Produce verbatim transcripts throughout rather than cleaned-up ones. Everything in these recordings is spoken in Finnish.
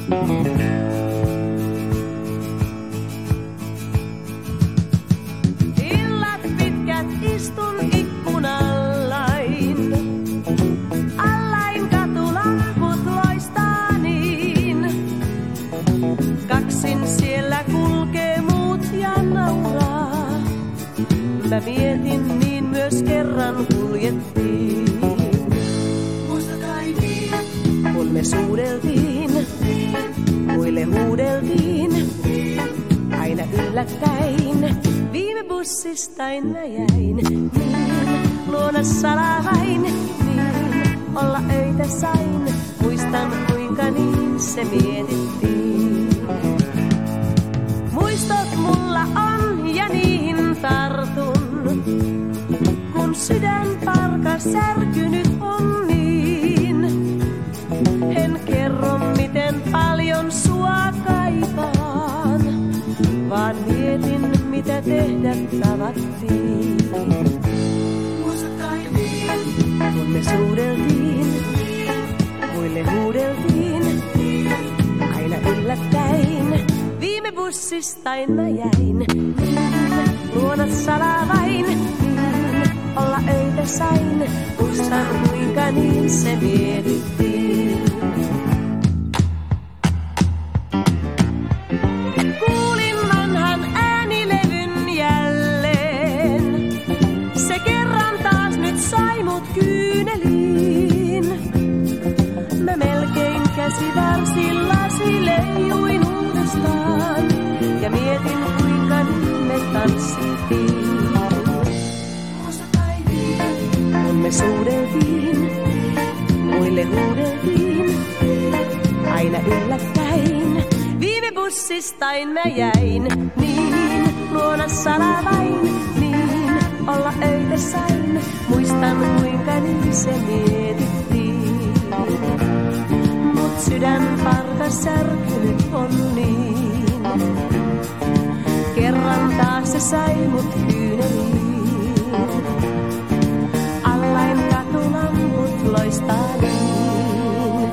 Illat pitkät istun ikkunallain. Allain katulamput loistaa niin. Kaksin siellä kulkee muut ja nauraa. Mä mietin, niin myös kerran kuljettiin. Muista kai niin, kun me suudeltiin, muille huudeltiin, aina yllättäin. Viime bussistain mä jäin, niin luona salavain, niin olla öitä sain. Muistan kuinka niin se mietittiin. Muistot mulla on ja niihin tartun, kun sydän parka särkynyt on niin. En kerro miten paljon sua kaipaan, vaan mietin mitä tehdä tavattiin. Muistat kai niin, kun me suudeltiin, muille huudeltiin, aina yllättäin. Viime bussistain mä jäin, niin luona salavain, niin olla öitä sain. Muistan kuinka niin se mietittiin. Kuulin vanhan äänilevyn jälleen, se kerran taas nyt sai mut kyyneliin. Mä melkein käsivarsillasi leijuin uudestaan ja mietin kuinka niin me tanssittiin. Muista kai niin, kun me suudeltiin, muille huudeltiin, aina yllättäin. Viime bussistain mä jäin, niin luona salavain, niin olla öitä sain. Muistan kuinka niin se mietittiin. Mut sydän parta särkynyt on niin. Kerran taas se sai mut kyyneliin. Allain katulamput loistaa niin.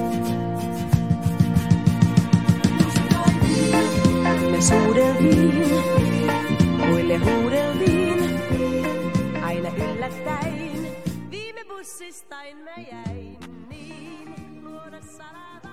Me suudeltiin, muille huudeltiin, aina yllättäin. Viime bussistain mä jäin, niin luona salaa.